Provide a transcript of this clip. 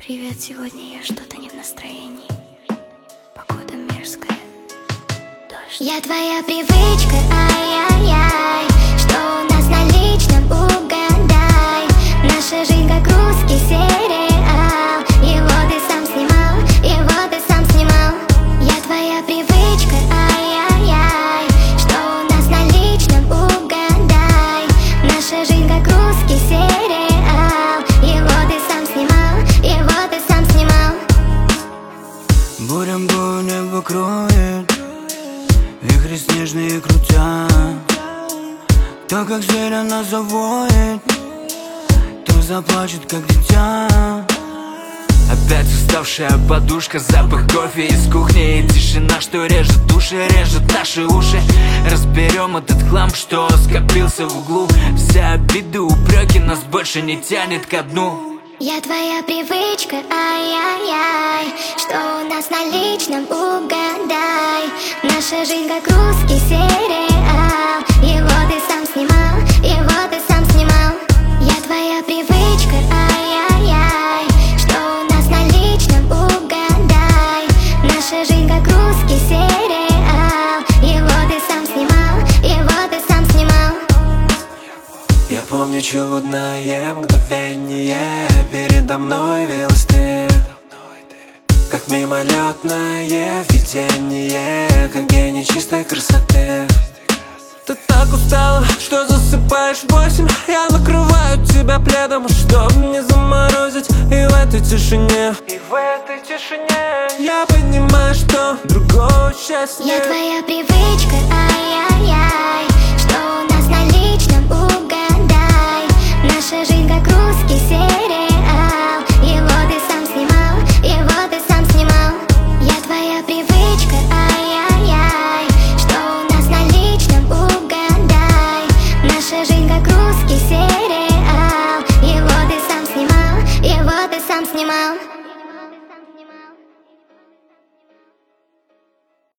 Привет, сегодня я что-то не в настроении. Погода мерзкая, дождь. Я твоя привычка, ай-яй-яй. Что у нас на личном, угадай. Наша жизнь как русский сериал. Его ты сам снимал, его ты сам снимал. Я твоя привычка, ай-яй-яй. Что у нас на личном, угадай. Наша жизнь как русский сериал. Его ты сам снимал, его ты сам снимал. Буря небо кроет, вихри снежные крутят. То как зверь она завоет, то заплачет как дитя. Опять уставшая подушка, запах кофе из кухни и тишина, что режет души, режет наши уши. Разберем этот хлам, что скопился в углу. Все обиды, упреки нас больше не тянет ко дну. Я твоя привычка, ай-яй-яй. Что у нас на личном, угадай. Наша жизнь как русский сериал. Его ты сам снимал, его ты сам снимал. Я твоя привычка, ай-яй-яй. Что у нас на личном, угадай. Наша жизнь как русский сериал. Его ты сам снимал, его ты сам снимал. Я помню чудное мгновение. Передо мной вилась ты, как мимолетное видение, как гений чистой красоты. Ты так устала, что засыпаешь в 8. Я накрываю тебя пледом, чтоб не заморозить. И в этой тишине, я понимаю, что другого счастья Я нет. твоя привычка, ай-яй-яй. Что у нас на личном, угадай. Наша жизнь как русский сериал. Его ты сам снимал, его ты сам снимал. Я твоя привычка, ай-яй-яй. Что у нас на личном, угадай. Наша жизнь